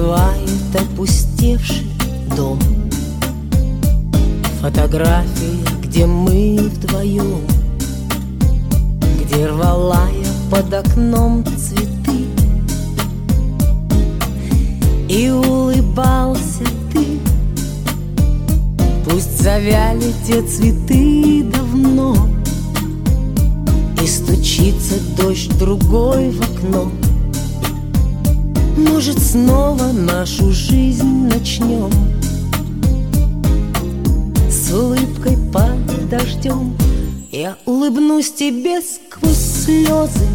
Застывает опустевший дом. Фотография, где мы вдвоем, где рвала я под окном цветы, и улыбался ты. Пусть завяли те цветы давно, и стучится дождь другой в окно. Может, снова нашу жизнь начнем с улыбкой под дождем. Я улыбнусь тебе сквозь слезы,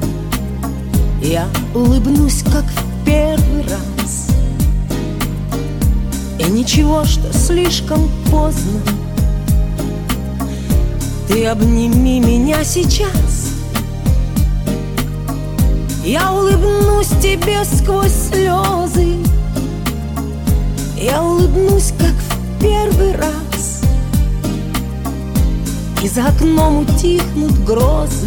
я улыбнусь, как в первый раз. И ничего, что слишком поздно, ты обними меня сейчас. Я улыбнусь тебе сквозь слезы, я улыбнусь, как в первый раз. И за окном утихнут грозы,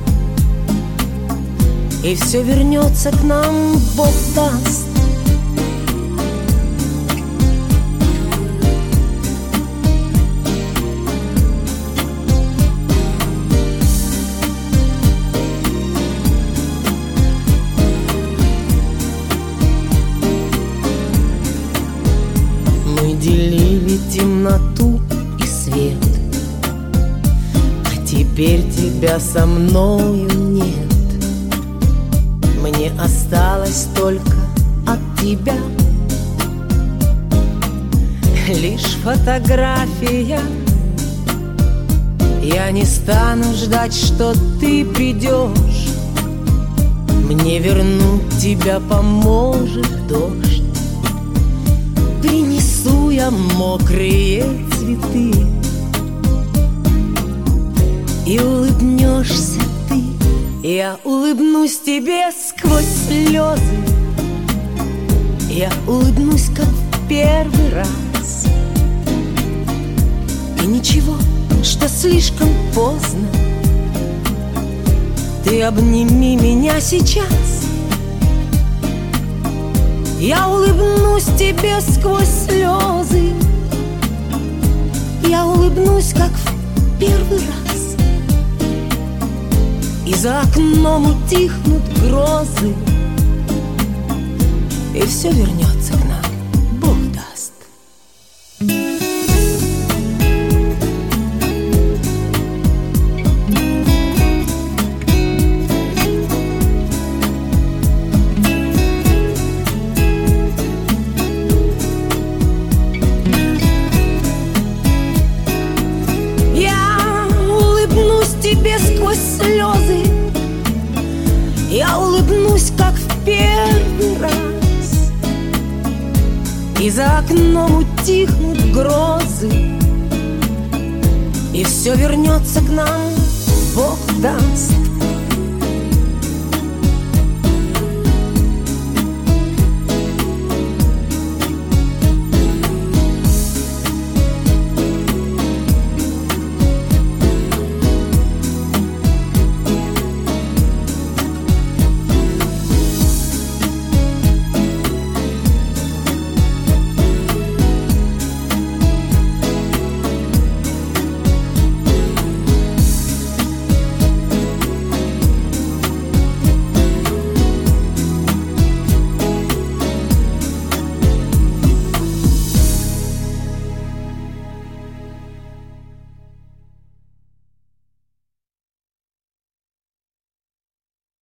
и все вернется к нам, Бог даст. Мы делили темноту и свет, а теперь тебя со мною нет. Мне осталось только от тебя лишь фотография. Я не стану ждать, что ты придешь, мне вернуть тебя поможет дождь. Принесу я мокрые цветы, и улыбнешься ты. Я улыбнусь тебе сквозь слезы, я улыбнусь, как в первый раз. И ничего, что слишком поздно, ты обними меня сейчас. Я улыбнусь тебе сквозь слезы, я улыбнусь, как в первый раз. И за окном утихнут грозы, и все вернется к нам, Бог даст. Тебе сквозь слезы, я улыбнусь, как в первый раз. И за окном утихнут грозы, и все вернется к нам, Бог даст.